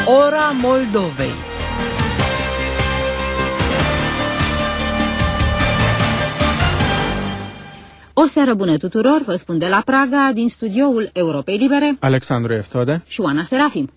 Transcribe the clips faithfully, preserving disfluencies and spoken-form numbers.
Ora Moldovei. O seară bună tuturor, vă spun de la Praga, din studioul Europei Libere, Alexandru Eftode și Oana Serafim.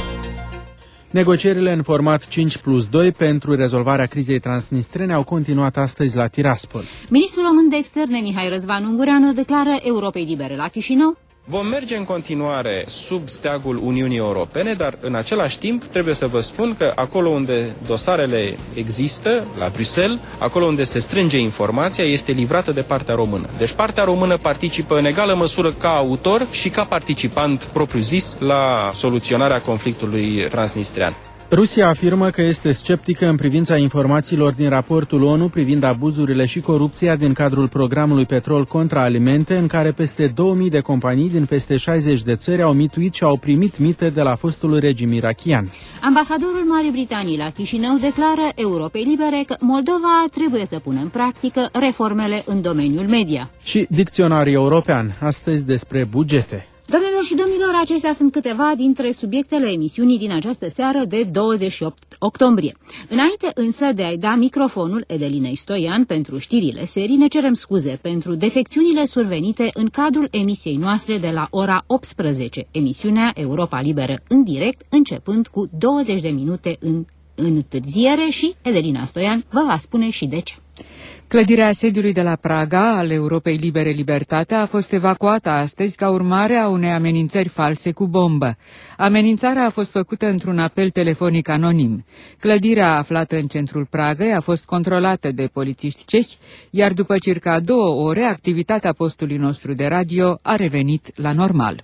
Negocierile în format cinci plus doi pentru rezolvarea crizei transnistrene au continuat astăzi la Tiraspol. Ministrul român de externe Mihai Răzvan Ungureanu declară Europei Libere la Chișinău: vom merge în continuare sub steagul Uniunii Europene, dar în același timp trebuie să vă spun că acolo unde dosarele există, la Bruxelles, acolo unde se strânge informația, este livrată de partea română. Deci partea română participă în egală măsură ca autor și ca participant propriu-zis la soluționarea conflictului transnistrean. Rusia afirmă că este sceptică în privința informațiilor din raportul ONU privind abuzurile și corupția din cadrul programului Petrol contra Alimente, în care peste două mii de companii din peste șaizeci de țări au mituit și au primit mite de la fostul regim irachian. Ambasadorul Marii Britanii la Chișinău declară Europei Libere că Moldova trebuie să pună în practică reformele în domeniul media. Și dicționarul european, astăzi despre bugete. Doamnelor și domnilor, acestea sunt câteva dintre subiectele emisiunii din această seară de douăzeci și opt octombrie. Înainte însă de a-i da microfonul Edelinei Stoian pentru știrile serii, ne cerem scuze pentru defecțiunile survenite în cadrul emisiei noastre de la ora optsprezece, emisiunea Europa Liberă în direct, începând cu douăzeci de minute în, în întârziere și Edelina Stoian vă va spune și de ce. Clădirea sediului de la Praga al Europei Libere Libertatea a fost evacuată astăzi ca urmare a unei amenințări false cu bombă. Amenințarea a fost făcută într-un apel telefonic anonim. Clădirea aflată în centrul Pragăi a fost controlată de polițiști cehi, iar după circa două ore, activitatea postului nostru de radio a revenit la normal.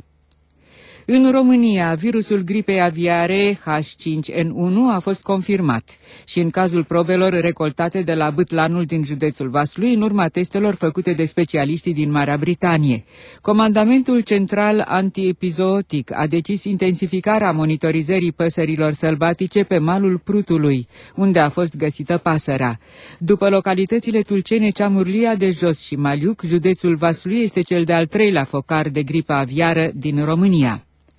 În România, virusul gripei aviare H cinci N unu a fost confirmat și în cazul probelor recoltate de la Bâtlanul din județul Vaslui, în urma testelor făcute de specialiștii din Marea Britanie. Comandamentul Central Antiepizootic a decis intensificarea monitorizării păsărilor sălbatice pe malul Prutului, unde a fost găsită pasărea. După localitățile tulcene Ceamurlia de Jos și Maliuc, județul Vaslui este cel de-al treilea focar de gripă aviară din România.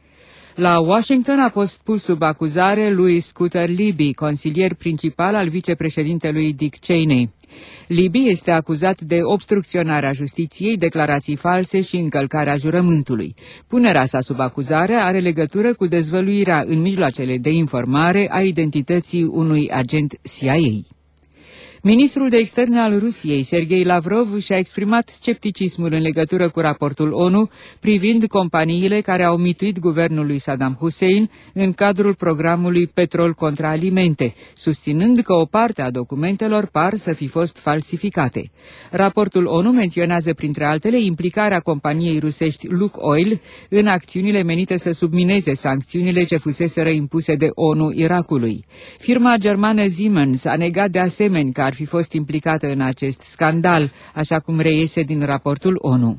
La Washington a fost pus sub acuzare lui Scooter Libby, consilier principal al vicepreședintelui Dick Cheney. Libby este acuzat de obstrucționarea justiției, declarații false și încălcarea jurământului. Punerea sa sub acuzare are legătură cu dezvăluirea în mijloacele de informare a identității unui agent C I A. Ministrul de externe al Rusiei, Sergei Lavrov, și-a exprimat scepticismul în legătură cu raportul ONU privind companiile care au mituit guvernul lui Saddam Hussein în cadrul programului Petrol contra Alimente, susținând că o parte a documentelor par să fi fost falsificate. Raportul ONU menționează printre altele implicarea companiei rusești Lukoil în acțiunile menite să submineze sancțiunile ce fuseseră impuse de ONU Irakului. Firma germană Siemens a negat de asemenea că ar fi fost implicată în acest scandal, așa cum reiese din raportul ONU.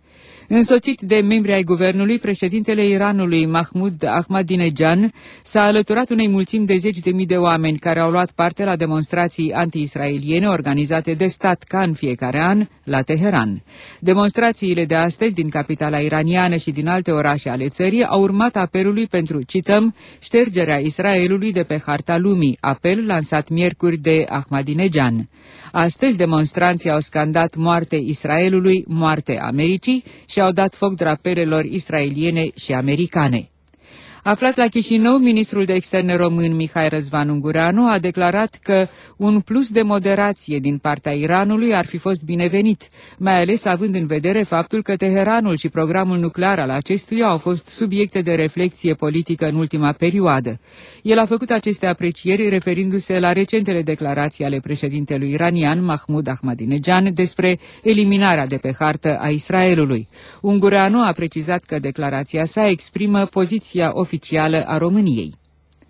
Însoțit de membri ai guvernului, președintele Iranului, Mahmoud Ahmadinejad, s-a alăturat unei mulțimi de zeci de mii de oameni care au luat parte la demonstrații anti-israeliene organizate de stat ca în fiecare an la Teheran. Demonstrațiile de astăzi din capitala iraniană și din alte orașe ale țării au urmat apelului pentru, cităm, ștergerea Israelului de pe harta lumii, apel lansat miercuri de Ahmadinejad. Astăzi demonstranții au scandat moarte Israelului, moarte Americii și au dat foc drapelelor israeliene și americane. Aflat la Chișinău, ministrul de externe român Mihai Răzvan Ungureanu a declarat că un plus de moderație din partea Iranului ar fi fost binevenit, mai ales având în vedere faptul că Teheranul și programul nuclear al acestuia au fost subiecte de reflexie politică în ultima perioadă. El a făcut aceste aprecieri referindu-se la recentele declarații ale președintelui iranian Mahmoud Ahmadinejad despre eliminarea de pe hartă a Israelului. Ungureanu a precizat că declarația sa exprimă poziția oficială a României.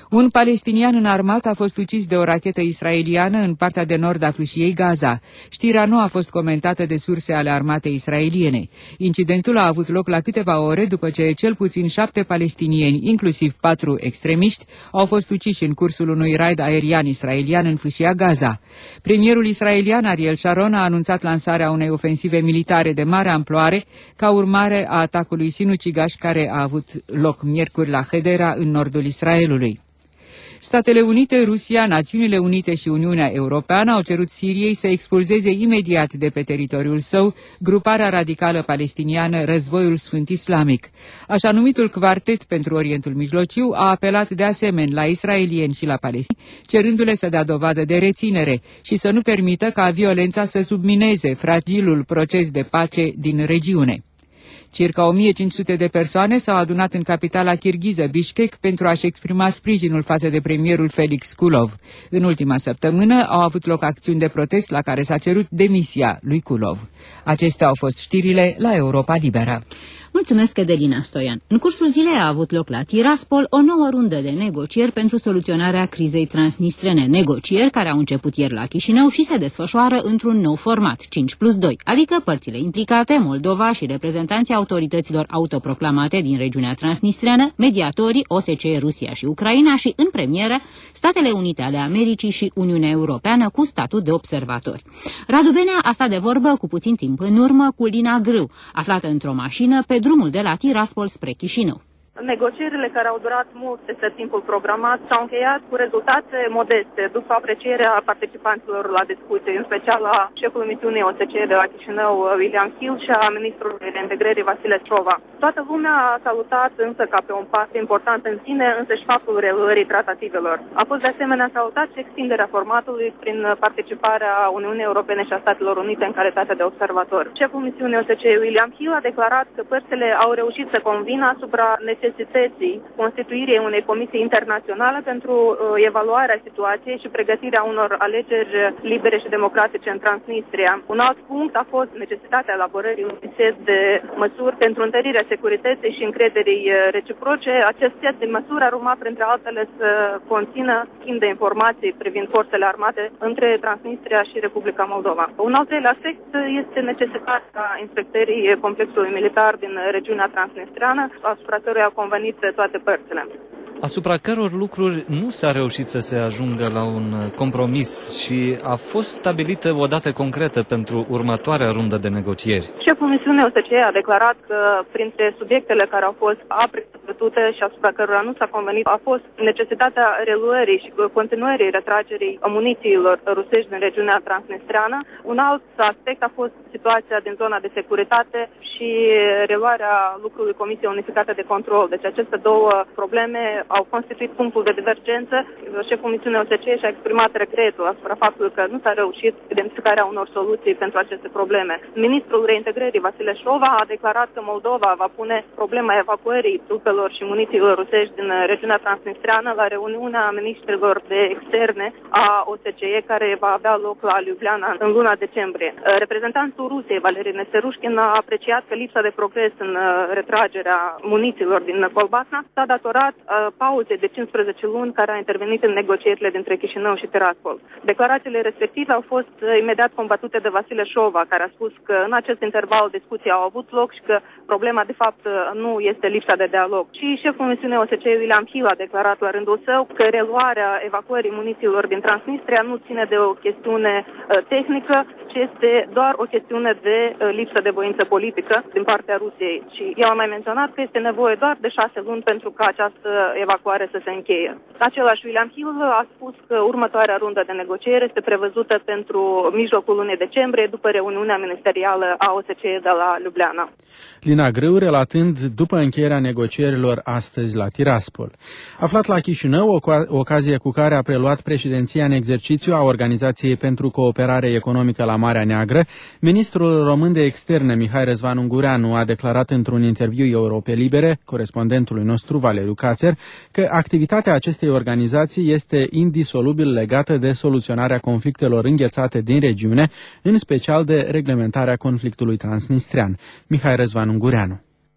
Un palestinian înarmat a fost ucis de o rachetă israeliană în partea de nord a fâșiei Gaza. Știrea nu a fost comentată de surse ale armatei israeliene. Incidentul a avut loc la câteva ore după ce cel puțin șapte palestinieni, inclusiv patru extremiști, au fost uciși în cursul unui raid aerian israelian în fâșia Gaza. Premierul israelian Ariel Sharon a anunțat lansarea unei ofensive militare de mare amploare ca urmare a atacului sinucigaș care a avut loc miercuri la Hedera, în nordul Israelului. Statele Unite, Rusia, Națiunile Unite și Uniunea Europeană au cerut Siriei să expulzeze imediat de pe teritoriul său gruparea radicală palestiniană Războiul Sfânt Islamic. Așa numitul Quartet pentru Orientul Mijlociu a apelat de asemenea la israelieni și la palestinieni, cerându-le să dea dovadă de reținere și să nu permită ca violența să submineze fragilul proces de pace din regiune. Circa o mie cinci sute de persoane s-au adunat în capitala kirghiză Bishkek pentru a-și exprima sprijinul față de premierul Felix Kulov. În ultima săptămână au avut loc acțiuni de protest la care s-a cerut demisia lui Kulov. Acestea au fost știrile la Europa Liberă. Mulțumesc, Edelina Stoian. În cursul zilei a avut loc la Tiraspol o nouă rundă de negocieri pentru soluționarea crizei transnistrene, negocieri care au început ieri la Chișinău și se desfășoară într-un nou format, cinci plus doi, adică părțile implicate, Moldova și reprezentanții autorităților autoproclamate din regiunea transnistreană, mediatorii O S C E, Rusia și Ucraina și, în premieră, Statele Unite ale Americii și Uniunea Europeană cu statut de observatori. Radu Benea a stat de vorbă cu puțin timp în urmă cu Lina Grâu, aflată într-o mașină pe drumul de la Tiraspol spre Chișinău. Negocierile care au durat mult peste timpul programat s-au încheiat cu rezultate modeste, după aprecierea participanților la discuție, în special a șefului misiunii O S C E de la Chișinău, William Hill, și a ministrului de integrării, Vasile Șova. Toată lumea a salutat însă ca pe un pas important în sine, însăși faptul reluării tratativelor. A fost de asemenea salutat și extinderea formatului prin participarea Uniunii Europene și a Statelor Unite în calitate de observator. Șeful misiunii O S C E, William Hill, a declarat că părțile au reușit să convină asupra necesității constituirii unei comisii internaționale pentru uh, evaluarea situației și pregătirea unor alegeri libere și democratice în Transnistria. Un alt punct a fost necesitatea elaborării unui set de măsuri pentru întărirea securității și încrederii reciproce. Acest set de măsuri ar urma, printre altele, să conțină schimb de informații privind forțele armate între Transnistria și Republica Moldova. Un al treilea aspect este necesitatea inspectării complexului militar din regiunea transnistreană, asupra căruia convenit de toate părțile. Asupra căror lucruri nu s-a reușit să se ajungă la un compromis și a fost stabilită o dată concretă pentru următoarea rundă de negocieri. Șeful misiunii O S C E a declarat că printre subiectele care au fost apretute și asupra cărora nu s-a convenit a fost necesitatea reluării și continuării retragerii munițiilor rusești din regiunea transnistreană. Un alt aspect a fost situația din zona de securitate și reluarea lucrului Comisiei Unificate de Control. Deci aceste două probleme au constituit punctul de divergență. Șeful misiunii O S C E și-a exprimat regretul asupra faptului că nu s-a reușit identificarea unor soluții pentru aceste probleme. Ministrul reintegrării, Vasile Șova, a declarat că Moldova va pune problema evacuării trupelor și munițiilor rusești din regiunea transnistreană la reuniunea ministrilor de externe a O S C E, care va avea loc la Ljubljana în luna decembrie. Reprezentantul Rusiei, Valery Neserușkin, a apreciat că lipsa de progres în retragerea munițiilor din Colbatna s-a datorat pauze de cincisprezece luni care a intervenit în negocierile dintre Chișinău și Tiraspol. Declarațiile respective au fost imediat combatute de Vasile Șova, care a spus că în acest interval discuții au avut loc și că problema de fapt nu este lipsa de dialog. Și șeful misiunii O S C E, William Hill, a declarat la rândul său că reluarea evacuării munițiilor din Transnistria nu ține de o chestiune uh, tehnică, ci este doar o chestiune de uh, lipsă de voință politică din partea Rusiei. Și el a mai menționat că este nevoie doar de șase luni pentru ca această evacuare să se încheie. Același William Hill a spus că următoarea rundă de negociere este prevăzută pentru mijlocul lunii decembrie, după reuniunea ministerială a O S C E de la Ljubljana. Lina Grâu relatând după încheierea negocierilor astăzi la Tiraspol. Aflat la Chișinău, ocazie cu care a preluat președinția în exercițiu a Organizației pentru Cooperare Economică la Marea Neagră, ministrul român de externe Mihai Răzvan Ungureanu a declarat într-un interviu Europe Libere, corespondentului nostru Valeriu Cațer, că activitatea acestei organizații este indisolubil legată de soluționarea conflictelor înghețate din regiune, în special de reglementarea conflictului transnistrean. Mihai Răzvan Ungureanu.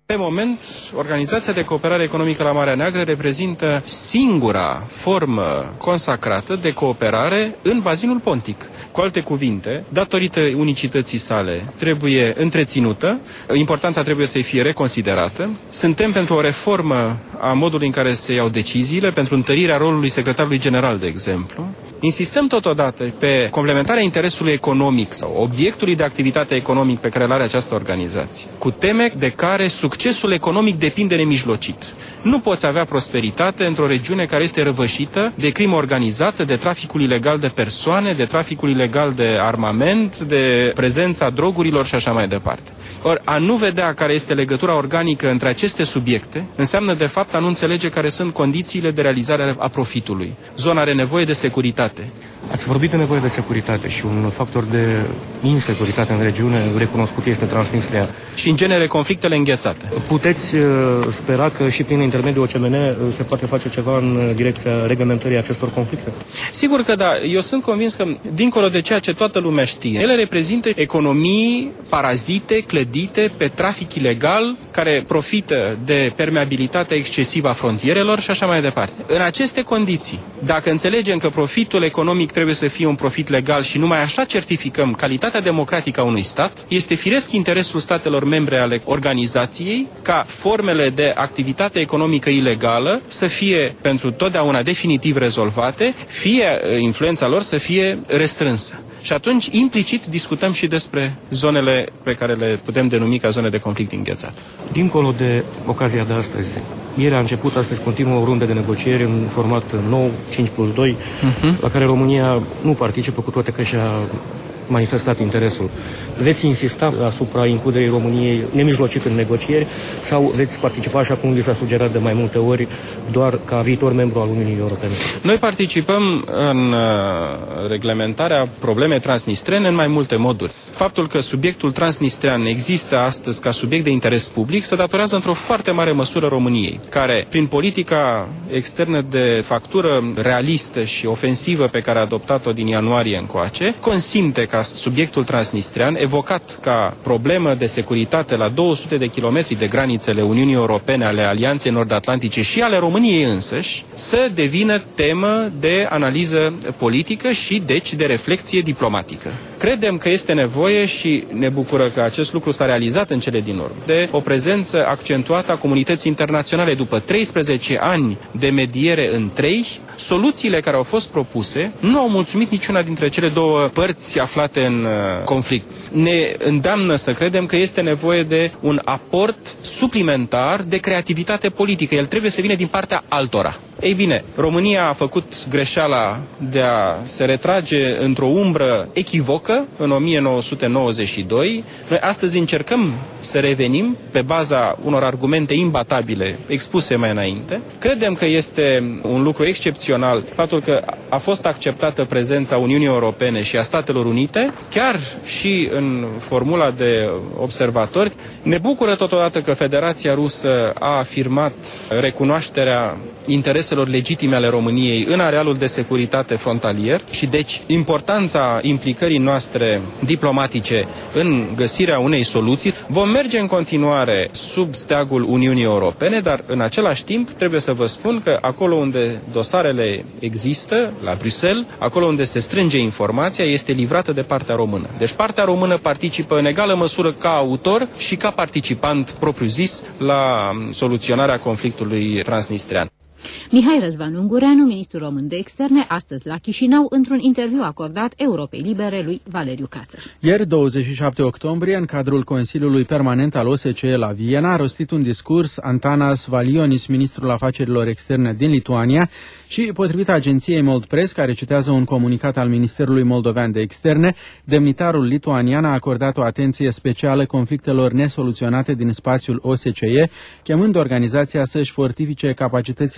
Pe moment, Organizația de Cooperare Economică la Marea Neagră reprezintă singura formă consacrată de cooperare în bazinul pontic. Cu alte cuvinte, datorită unicității sale, trebuie întreținută, importanța trebuie să fie reconsiderată. Suntem pentru o reformă a modului în care se iau deciziile, pentru întărirea rolului secretarului general, de exemplu. Insistăm totodată pe complementarea interesului economic sau obiectului de activitate economic pe care îl are această organizație, cu teme de care succesul economic depinde nemijlocit. Nu poți avea prosperitate într-o regiune care este răvășită de crimă organizată, de traficul ilegal de persoane, de traficul ilegal de armament, de prezența drogurilor și așa mai departe. Ori a nu vedea care este legătura organică între aceste subiecte înseamnă de fapt a nu înțelege care sunt condițiile de realizare a profitului. Zona are nevoie de securitate. Ați vorbit de nevoie de securitate și un factor de insecuritate în regiune recunoscut este Transnistria. Și în genere conflictele înghețate. Puteți uh, spera că și prin intermediul O C M N uh, se poate face ceva în direcția reglementării acestor conflicte? Sigur că da. Eu sunt convins că, dincolo de ceea ce toată lumea știe, ele reprezintă economii parazite, clădite pe trafic ilegal, care profită de permeabilitatea excesivă a frontierelor și așa mai departe. În aceste condiții, dacă înțelegem că profitul economic trebuie să fie un profit legal și numai așa certificăm calitatea democratică a unui stat, este firesc interesul statelor membre ale organizației ca formele de activitate economică ilegală să fie pentru totdeauna definitiv rezolvate, fie influența lor să fie restrânsă. Și atunci, implicit, discutăm și despre zonele pe care le putem denumi ca zone de conflict înghețat. Dincolo de ocazia de astăzi, ieri a început, astăzi continuă o rundă de negocieri în format nou, cinci plus doi, uh-huh. la care România nu participă, cu toate că și-a manifestat interesul. Veți insista asupra includerii României nemijlocit în negocieri sau veți participa, așa cum vi s-a sugerat de mai multe ori, doar ca viitor membru al Uniunii Europene? Noi participăm în reglementarea problemei transnistrene în mai multe moduri. Faptul că subiectul transnistrean există astăzi ca subiect de interes public se datorează într-o foarte mare măsură României, care, prin politica externă de factură realistă și ofensivă pe care a adoptat-o din ianuarie încoace, consimte ca subiectul transnistrean, evocat ca problemă de securitate la două sute de kilometri de granițele Uniunii Europene, ale Alianței Nord-Atlantice și ale României însăși, să devină temă de analiză politică și deci de reflexie diplomatică. Credem că este nevoie și ne bucură că acest lucru s-a realizat în cele din urmă, de o prezență accentuată a comunității internaționale. După treisprezece ani de mediere în trei, soluțiile care au fost propuse nu au mulțumit niciuna dintre cele două părți aflate în uh, conflict. Ne îndeamnă să credem că este nevoie de un aport suplimentar de creativitate politică. El trebuie să vină din partea altora. Ei bine, România a făcut greșeala de a se retrage într-o umbră echivocă în o mie nouă sute nouăzeci și doi. Noi astăzi încercăm să revenim pe baza unor argumente imbatabile expuse mai înainte. Credem că este un lucru excepțional faptul că a fost acceptată prezența Uniunii Europene și a Statelor Unite, chiar și în formula de observatori. Ne bucură totodată că Federația Rusă a afirmat recunoașterea intereselor legitime ale României în arealul de securitate frontalier și deci importanța implicării noastre diplomatice în găsirea unei soluții. Vom merge în continuare sub steagul Uniunii Europene, dar în același timp trebuie să vă spun că acolo unde dosarele există, la Bruxelles, acolo unde se strânge informația, este livrată de partea română. Deci partea română participă în egală măsură ca autor și ca participant propriu-zis la soluționarea conflictului transnistrean. Mihai Răzvan Ungureanu, ministrul român de externe, astăzi la Chișinău, într-un interviu acordat Europei Libere lui Valeriu Cață. Ieri, douăzeci și șapte octombrie, în cadrul Consiliului Permanent al O S C E la Viena, a rostit un discurs Antanas Valionis, ministrul afacerilor externe din Lituania, și, potrivit agenției Moldpress, care citează un comunicat al Ministerului Moldovean de Externe, demnitarul lituanian a acordat o atenție specială conflictelor nesoluționate din spațiul O S C E, chemând organizația să-și fortifice capacitățile și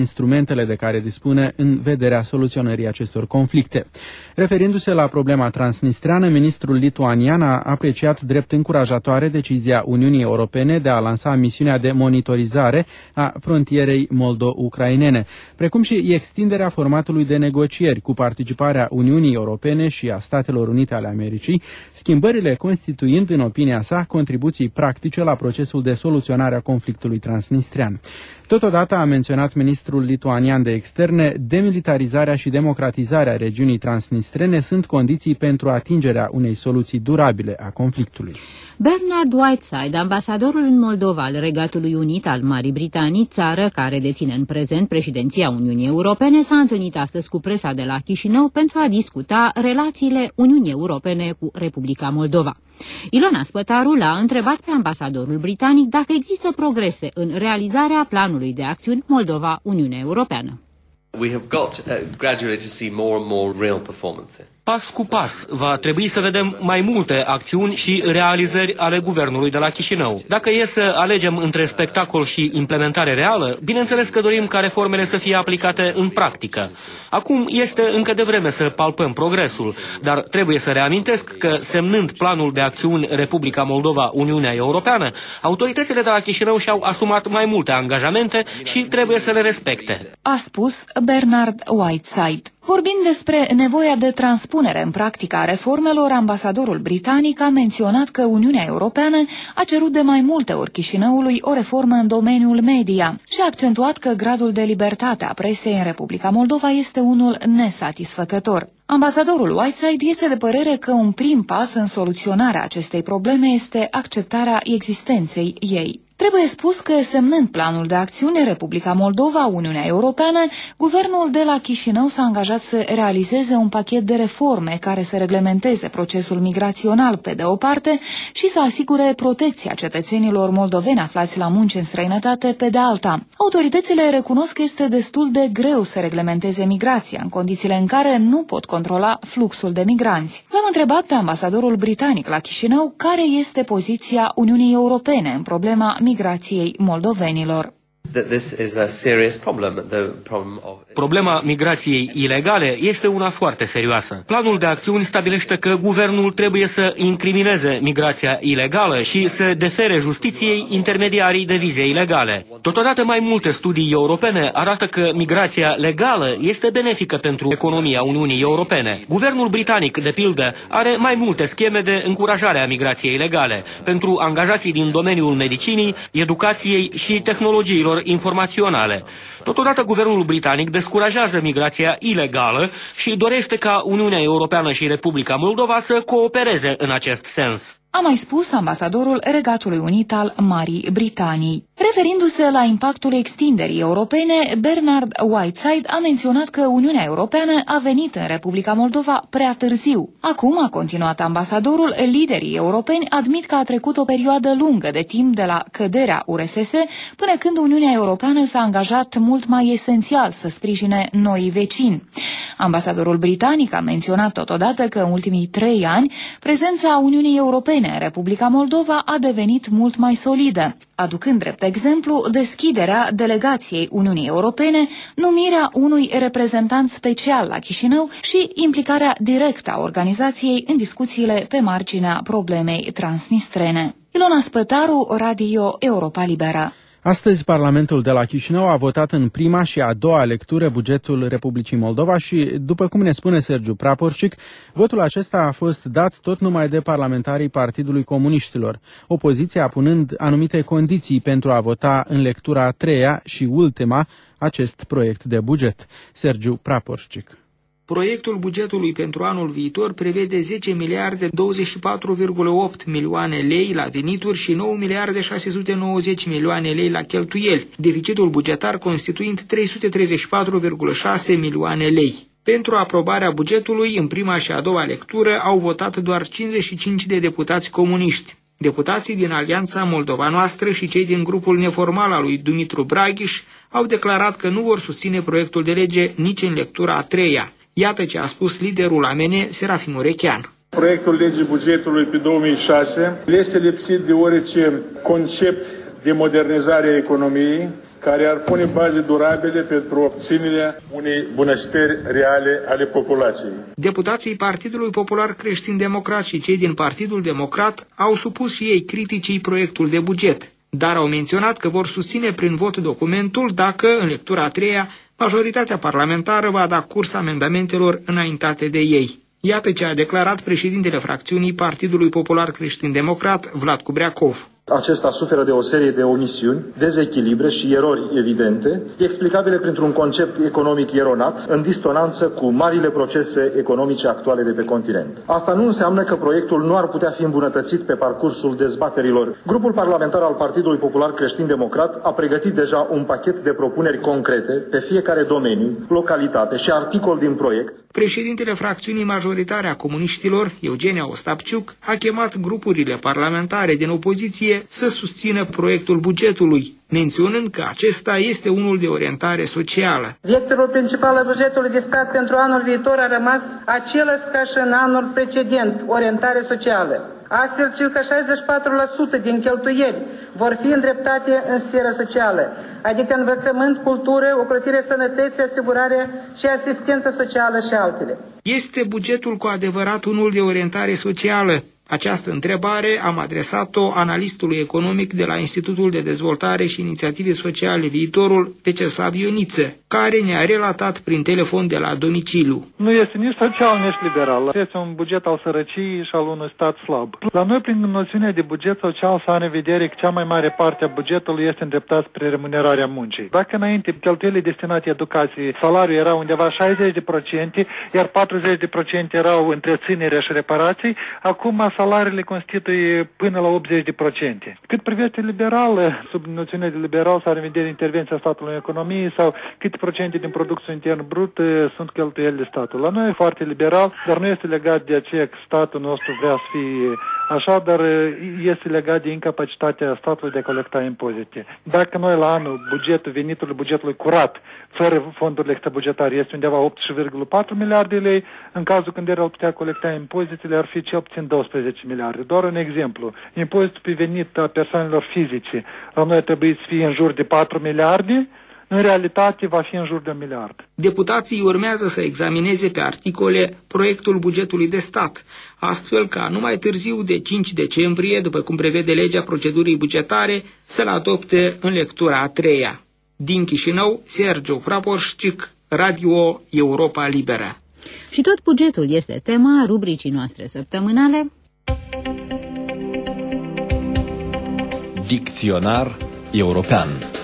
instrumentele de care dispune în vederea soluționării acestor conflicte. Referindu-se la problema transnistreană, ministrul lituanian a apreciat drept încurajatoare decizia Uniunii Europene de a lansa misiunea de monitorizare a frontierei moldo-ucrainene, precum și extinderea formatului de negocieri cu participarea Uniunii Europene și a Statelor Unite ale Americii, schimbările constituind, în opinia sa, contribuții practice la procesul de soluționare a conflictului transnistrean. Totodată a menționat ministrul lituanian de externe, demilitarizarea și democratizarea regiunii transnistrene sunt condiții pentru atingerea unei soluții durabile a conflictului. Bernard Whiteside, ambasadorul în Moldova al Regatului Unit al Marii Britanii, țară care deține în prezent președinția Uniunii Europene, s-a întâlnit astăzi cu presa de la Chișinău pentru a discuta relațiile Uniunii Europene cu Republica Moldova. Ilona Spătaru l-a întrebat pe ambasadorul britanic dacă există progrese în realizarea planului de acțiuni Moldova-Uniunea Europeană. We have got uh, gradually to see more and more real performances. Pas cu pas, va trebui să vedem mai multe acțiuni și realizări ale guvernului de la Chișinău. Dacă e să alegem între spectacol și implementare reală, bineînțeles că dorim ca reformele să fie aplicate în practică. Acum este încă devreme să palpăm progresul, dar trebuie să reamintesc că, semnând planul de acțiuni Republica Moldova-Uniunea Europeană, autoritățile de la Chișinău și-au asumat mai multe angajamente și trebuie să le respecte. A spus Bernard Whiteside. Vorbind despre nevoia de transpunere în practică a reformelor, ambasadorul britanic a menționat că Uniunea Europeană a cerut de mai multe ori Chișinăului o reformă în domeniul media și a accentuat că gradul de libertate a presei în Republica Moldova este unul nesatisfăcător. Ambasadorul Whiteside este de părere că un prim pas în soluționarea acestei probleme este acceptarea existenței ei. Trebuie spus că, semnând planul de acțiune Republica Moldova-Uniunea Europeană, guvernul de la Chișinău s-a angajat să realizeze un pachet de reforme care să reglementeze procesul migrațional pe de o parte și să asigure protecția cetățenilor moldoveni aflați la munci în străinătate pe de alta. Autoritățile recunosc că este destul de greu să reglementeze migrația în condițiile în care nu pot controla fluxul de migranți. L-am întrebat pe ambasadorul britanic la Chișinău care este poziția Uniunii Europene în problema migrației moldovenilor. Problema migrației ilegale este una foarte serioasă. Planul de acțiuni stabilește că guvernul trebuie să incrimineze migrația ilegală și să defere justiției intermediarii de vize ilegale. Totodată, mai multe studii europene arată că migrația legală este benefică pentru economia Uniunii Europene. Guvernul britanic, de pildă, are mai multe scheme de încurajare a migrației ilegale pentru angajații din domeniul medicinii, educației și tehnologiilor informaționale. Totodată, guvernul britanic descurajează migrația ilegală și dorește ca Uniunea Europeană și Republica Moldova să coopereze în acest sens. A mai spus ambasadorul Regatului Unit al Marii Britanii. Referindu-se la impactul extinderii europene, Bernard Whiteside a menționat că Uniunea Europeană a venit în Republica Moldova prea târziu. Acum, a continuat ambasadorul, liderii europeni admit că a trecut o perioadă lungă de timp de la căderea U R S S până când Uniunea Europeană s-a angajat mult mai esențial să sprijine noi vecini. Ambasadorul britanic a menționat totodată că în ultimii trei ani prezența Uniunii Europene în Republica Moldova a devenit mult mai solidă, aducând drept exemplu deschiderea delegației Uniunii Europene, numirea unui reprezentant special la Chișinău și implicarea directă a organizației în discuțiile pe marginea problemei transnistrene. Ilona Spătaru, Radio Europa Liberă. Astăzi, Parlamentul de la Chișinău a votat în prima și a doua lectură bugetul Republicii Moldova și, după cum ne spune Sergiu Praporcic, votul acesta a fost dat tot numai de parlamentarii Partidului Comuniștilor, opoziția punând anumite condiții pentru a vota în lectura a treia și ultima acest proiect de buget. Sergiu Praporcic. Proiectul bugetului pentru anul viitor prevede zece miliarde douăzeci și patru virgulă opt milioane lei la venituri și nouă miliarde șase sute nouăzeci milioane lei la cheltuieli, deficitul bugetar constituind trei sute treizeci și patru virgulă șase milioane lei. Pentru aprobarea bugetului, în prima și a doua lectură, au votat doar cincizeci și cinci de deputați comuniști. Deputații din Alianța Moldova Noastră și cei din grupul neformal al lui Dumitru Braghiș au declarat că nu vor susține proiectul de lege nici în lectura a treia. Iată ce a spus liderul A M N, Serafim Urechean. Proiectul legii bugetului pe două mii șase este lipsit de orice concept de modernizare a economiei, care ar pune baze durabile pentru obținerea unei bunăstări reale ale populației. Deputații Partidului Popular Creștin-Democrat și cei din Partidul Democrat au supus și ei criticii proiectul de buget, dar au menționat că vor susține prin vot documentul dacă, în lectura a treia, majoritatea parlamentară va da curs amendamentelor înaintate de ei. Iată ce a declarat președintele fracțiunii Partidului Popular Creștin-Democrat, Vlad Cubreacov. Acesta suferă de o serie de omisiuni, dezechilibre și erori evidente, explicabile printr-un concept economic eronat, în disonanță cu marile procese economice actuale de pe continent. Asta nu înseamnă că proiectul nu ar putea fi îmbunătățit pe parcursul dezbaterilor. Grupul parlamentar al Partidului Popular Creștin-Democrat a pregătit deja un pachet de propuneri concrete pe fiecare domeniu, localitate și articol din proiect. Președintele fracțiunii majoritare a comuniștilor, Eugenia Ostapciuc, a chemat grupurile parlamentare din opoziție să susțină proiectul bugetului, menționând că acesta este unul de orientare socială. Vectorul principal al bugetului de stat pentru anul viitor a rămas același ca și în anul precedent, orientare socială. Astfel, circa șaizeci și patru la sută din cheltuieli vor fi îndreptate în sfera socială, adică învățământ, cultură, ocrotire sănătății, asigurare și asistență socială și altele. Este bugetul cu adevărat unul de orientare socială? Această întrebare am adresat-o analistului economic de la Institutul de Dezvoltare și Inițiative Sociale Viitorul, Veceslav Ioniță, care ne-a relatat prin telefon de la domiciliu. Nu este nici social, nici liberal. Este un buget al sărăciei și al unui stat slab. La noi, prin noțiunea de buget social, s-a în vedere că cea mai mare parte a bugetului este îndreptat spre remunerarea muncii. Dacă înainte cheltuielile destinate educației, salariul era undeva șaizeci de procente, iar patruzeci de procente erau întreținere și reparații, acum salariile constituie până la optzeci de procente. Cât privește liberal, sub noțiunea de liberal s-ar vedere intervenția statului în economie sau câte procente din producția intern brut sunt cheltuieli de statul. La noi e foarte liberal, dar nu este legat de aceea că statul nostru vrea să fie așa, dar este legat de incapacitatea statului de a colecta impozite. Dacă noi la anul bugetul, venitul bugetului curat, fără fondurile extrabugetare, este undeva optsprezece virgulă patru miliarde de lei, în cazul când el ar putea colecta impozitele, ar fi cel puțin douăsprezece miliarde. Doar un exemplu. Impozitul pe venit a persoanelor fizice la noi trebuie să fie în jur de patru miliarde, în realitate va fi în jur de un miliard. Deputații urmează să examineze pe articole proiectul bugetului de stat, astfel ca numai târziu de cinci decembrie, după cum prevede legea procedurii bugetare, să-l adopte în lectura a treia. Din Chișinău, Sergiu Fraporșcic, Radio Europa Liberă. Și tot bugetul este tema rubricii noastre săptămânale. Dicționar european.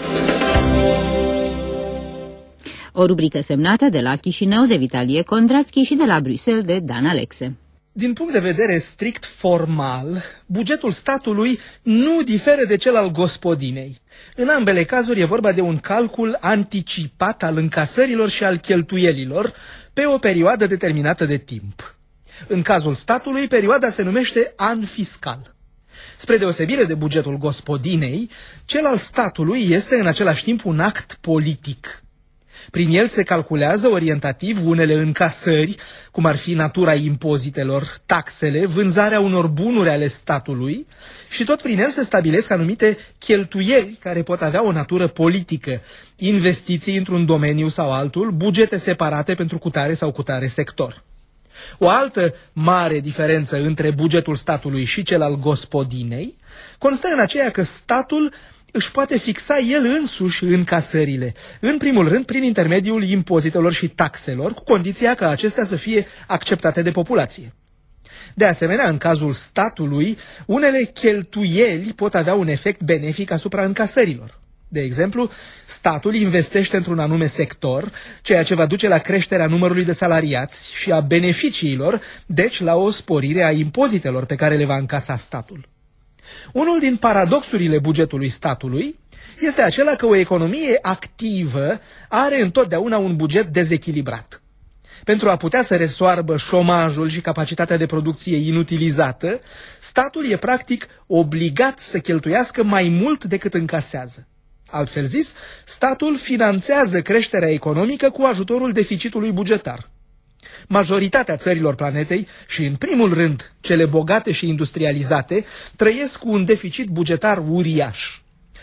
O rubrică semnată de la Chișinău de Vitalie Kondrațchi și de la Bruxelles de Dan Alexe. Din punct de vedere strict formal, bugetul statului nu diferă de cel al gospodinei. În ambele cazuri e vorba de un calcul anticipat al încasărilor și al cheltuielilor pe o perioadă determinată de timp. În cazul statului, perioada se numește an fiscal. Spre deosebire de bugetul gospodinei, cel al statului este în același timp un act politic. Prin el se calculează orientativ unele încasări, cum ar fi natura impozitelor, taxele, vânzarea unor bunuri ale statului, și tot prin el se stabilesc anumite cheltuieli care pot avea o natură politică, investiții într-un domeniu sau altul, bugete separate pentru cutare sau cutare sector. O altă mare diferență între bugetul statului și cel al gospodinei constă în aceea că statul își poate fixa el însuși încasările, în primul rând prin intermediul impozitelor și taxelor, cu condiția ca acestea să fie acceptate de populație. De asemenea, în cazul statului, unele cheltuieli pot avea un efect benefic asupra încasărilor. De exemplu, statul investește într-un anume sector, ceea ce va duce la creșterea numărului de salariați și a beneficiilor, deci la o sporire a impozitelor pe care le va încasa statul. Unul din paradoxurile bugetului statului este acela că o economie activă are întotdeauna un buget dezechilibrat. Pentru a putea să resoarbă șomajul și capacitatea de producție inutilizată, statul e practic obligat să cheltuiască mai mult decât încasează. Altfel zis, statul finanțează creșterea economică cu ajutorul deficitului bugetar. Majoritatea țărilor planetei și, în primul rând, cele bogate și industrializate, trăiesc cu un deficit bugetar uriaș.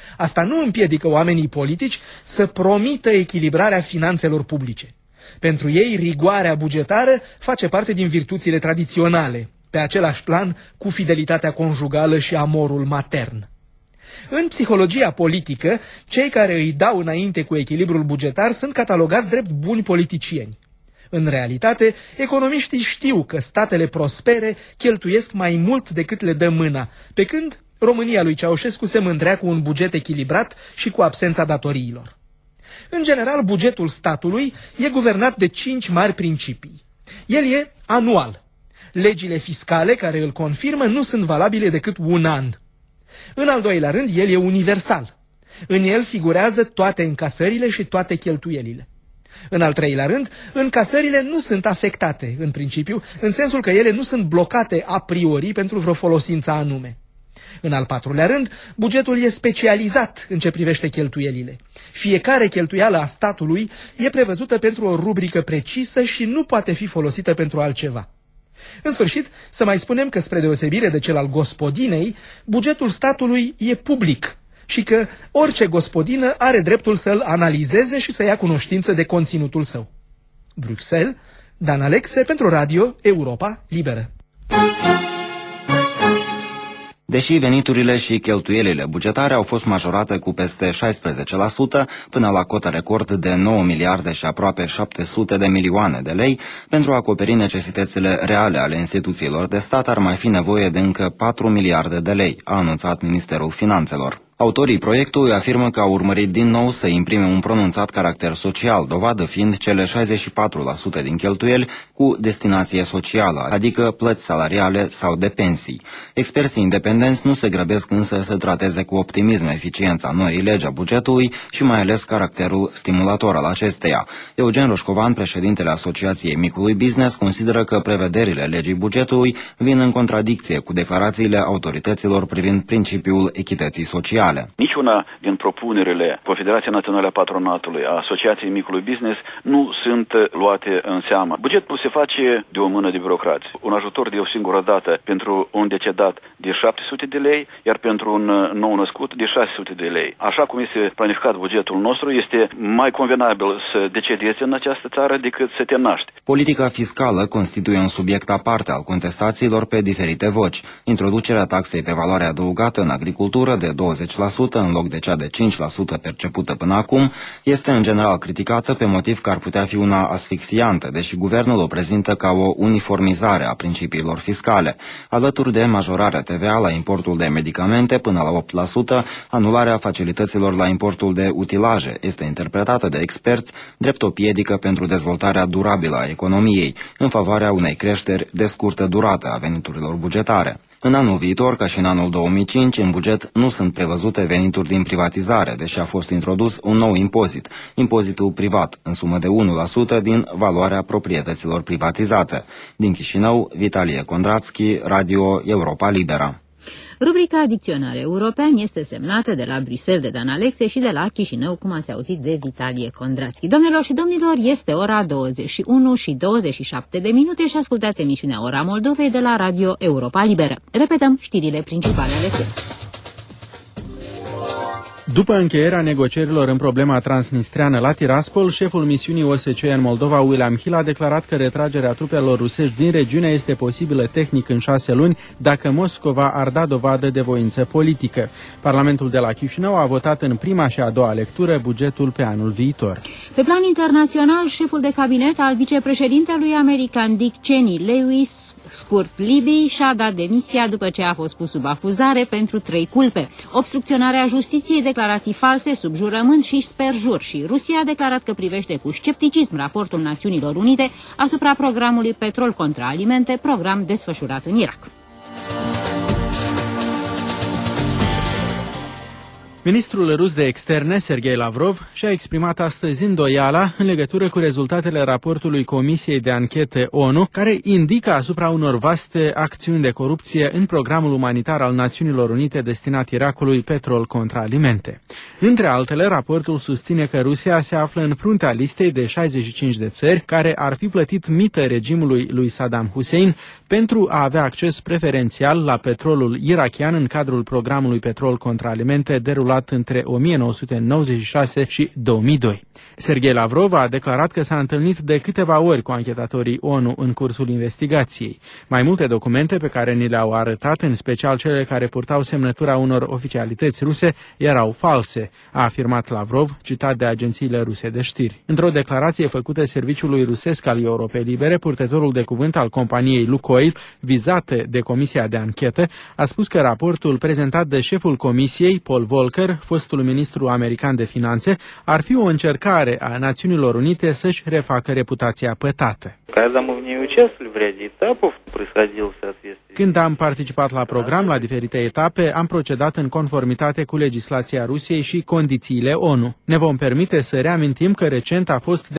Asta nu împiedică oamenii politici să promită echilibrarea finanțelor publice. Pentru ei, rigoarea bugetară face parte din virtuțile tradiționale, pe același plan cu fidelitatea conjugală și amorul matern. În psihologia politică, cei care îi dau înainte cu echilibrul bugetar sunt catalogați drept buni politicieni. În realitate, economiștii știu că statele prospere cheltuiesc mai mult decât le dă mâna, pe când România lui Ceaușescu se mândrea cu un buget echilibrat și cu absența datoriilor. În general, bugetul statului e guvernat de cinci mari principii. El e anual. Legile fiscale care îl confirmă nu sunt valabile decât un an. În al doilea rând, el e universal. În el figurează toate încasările și toate cheltuielile. În al treilea rând, încasările nu sunt afectate, în principiu, în sensul că ele nu sunt blocate a priori pentru vreo folosință anume. În al patrulea rând, bugetul e specializat în ce privește cheltuielile. Fiecare cheltuială a statului e prevăzută pentru o rubrică precisă și nu poate fi folosită pentru altceva. În sfârșit, să mai spunem că, spre deosebire de cel al gospodinei, bugetul statului e public și că orice gospodină are dreptul să-l analizeze și să ia cunoștință de conținutul său. Bruxelles, Dan Alexe pentru Radio Europa Liberă. Deși veniturile și cheltuielile bugetare au fost majorate cu peste șaisprezece la sută până la cota record de nouă miliarde și aproape șapte sute de milioane de lei, pentru a acoperi necesitățile reale ale instituțiilor de stat ar mai fi nevoie de încă patru miliarde de lei, a anunțat Ministerul Finanțelor. Autorii proiectului afirmă că au urmărit din nou să imprime un pronunțat caracter social, dovadă fiind cele șaizeci și patru la sută din cheltuieli cu destinație socială, adică plăți salariale sau de pensii. Experții independenți nu se grăbesc însă să trateze cu optimism eficiența noii legi a bugetului și mai ales caracterul stimulator al acesteia. Eugen Roșcovan, președintele Asociației Micului Business, consideră că prevederile legii bugetului vin în contradicție cu declarațiile autorităților privind principiul echității sociale. Niciuna din propunerile Confederației Naționale a Patronatului, a Asociației Micului Business, nu sunt luate în seamă. Bugetul se face de o mână de birocrați. Un ajutor de o singură dată pentru un decedat de șapte sute de lei, iar pentru un nou născut de șase sute de lei. Așa cum este planificat bugetul nostru, este mai convenabil să decedezi în această țară decât să te naști. Politica fiscală constituie un subiect aparte al contestațiilor pe diferite voci. Introducerea taxei pe valoare adăugată în agricultură de douăzeci la sută în loc de cea de cinci la sută percepută până acum este în general criticată pe motiv că ar putea fi una asfixiantă, deși guvernul o prezintă ca o uniformizare a principiilor fiscale. Alături de majorarea T V A la importul de medicamente până la opt la sută, anularea facilităților la importul de utilaje este interpretată de experți drept o piedică pentru dezvoltarea durabilă a economiei, în favoarea unei creșteri de scurtă durată a veniturilor bugetare. În anul viitor, ca și în anul două mii cinci, în buget nu sunt prevăzute venituri din privatizare, deși a fost introdus un nou impozit, impozitul privat, în sumă de unu la sută din valoarea proprietăților privatizate. Din Chișinău, Vitalie Condrațchi, Radio Europa Liberă. Rubrica Dicționar European este semnată de la Bruxelles de Dan Alexe și de la Chișinău, cum ați auzit, de Vitalie Condrațchi. Domnilor și domnilor, este ora douăzeci și unu și douăzeci și șapte de minute și ascultați emisiunea Ora Moldovei de la Radio Europa Liberă. Repetăm știrile principale ale serii. După încheierea negocierilor în problema transnistreană la Tiraspol, șeful misiunii O S C E în Moldova, William Hill, a declarat că retragerea trupelor rusești din regiune este posibilă tehnic în șase luni dacă Moscova ar da dovadă de voință politică. Parlamentul de la Chișinău a votat în prima și a doua lectură bugetul pe anul viitor. Pe plan internațional, șeful de cabinet al vicepreședintelui american Dick Cheney, Lewis Scurt Libby, și-a dat demisia după ce a fost pus sub acuzare pentru trei culpe: obstrucționarea justiției, declarații false, sub jurământ și sperjur. Și Rusia a declarat că privește cu scepticism raportul Națiunilor Unite asupra programului Petrol contra Alimente, program desfășurat în Irak. Ministrul rus de externe, Sergei Lavrov, și-a exprimat astăzi îndoiala în legătură cu rezultatele raportului Comisiei de Anchetă ONU, care indică asupra unor vaste acțiuni de corupție în programul umanitar al Națiunilor Unite destinat Irakului, Petrol contra Alimente. Între altele, raportul susține că Rusia se află în fruntea listei de șaizeci și cinci de țări care ar fi plătit mită regimului lui Saddam Hussein pentru a avea acces preferențial la petrolul irakian în cadrul programului Petrol contra Alimente derulat luat între o mie nouă sute nouăzeci și șase și două mii doi. Serghei Lavrov a declarat că s-a întâlnit de câteva ori cu anchetatorii ONU în cursul investigației. Mai multe documente pe care ni le-au arătat, în special cele care purtau semnătura unor oficialități ruse, erau false, a afirmat Lavrov, citat de agențiile ruse de știri. Într-o declarație făcută serviciului rusesc al Europei Libere, purtătorul de cuvânt al companiei Lukoil, vizată de Comisia de Anchetă, a spus că raportul prezentat de șeful comisiei, Paul Volcker, fostul ministru american de finanțe, ar fi o încercare a Națiunilor Unite să-și refacă reputația pătată. Când am participat la program, la diferite etape, am procedat în conformitate cu legislația Rusiei și condițiile ONU. Ne vom permite să reamintim că recent a fost